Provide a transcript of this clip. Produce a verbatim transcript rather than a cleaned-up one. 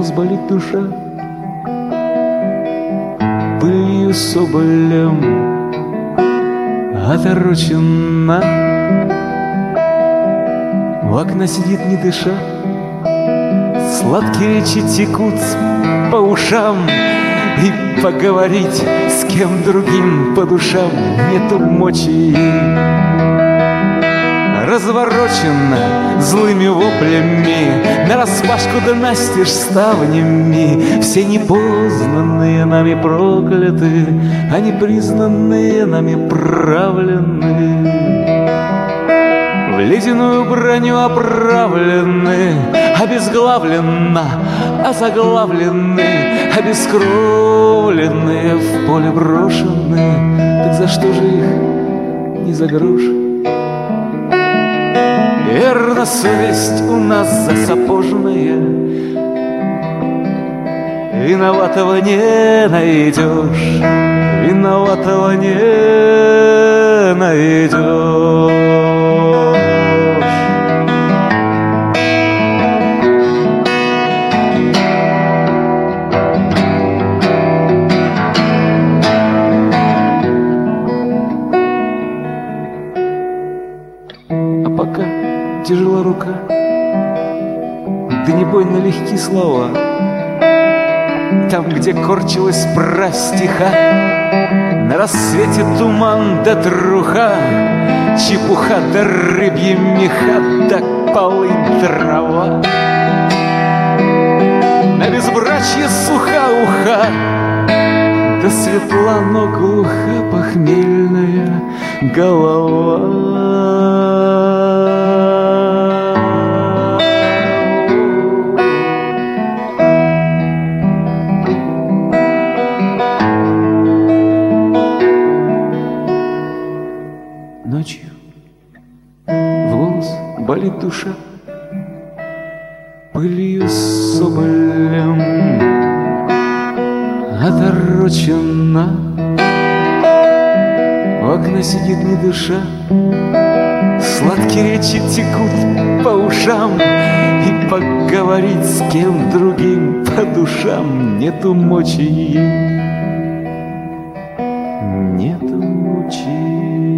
голос болит душа, пылью соболем оторочена. У окна сидит не дыша, сладкие речи текут по ушам, и поговорить с кем другим по душам нету мочи. Разворочена злыми воплями, нараспашку да настежь ставнями, все непознанные нами прокляты, а непризнанные нами правлены. В ледяную броню оправлены, обезглавленно, озаглавлены, обескровленные, в поле брошены. Так за что же их не за грош? Верно, совесть у нас засапоженная, виноватого не найдешь, виноватого не найдешь. Пока тяжела рука, да не больно легки слова. Там, где корчилась прастиха, на рассвете туман да труха, чепуха да рыбьи меха, да полы трава. На безбрачье суха уха, да светла, но глуха похмельная голова. Ночью в голос болит душа, пылью соболем оторочена. В окна сидит не дыша, сладкие речи текут по ушам, и поговорить с кем другим по душам нету мочи, нету мочи.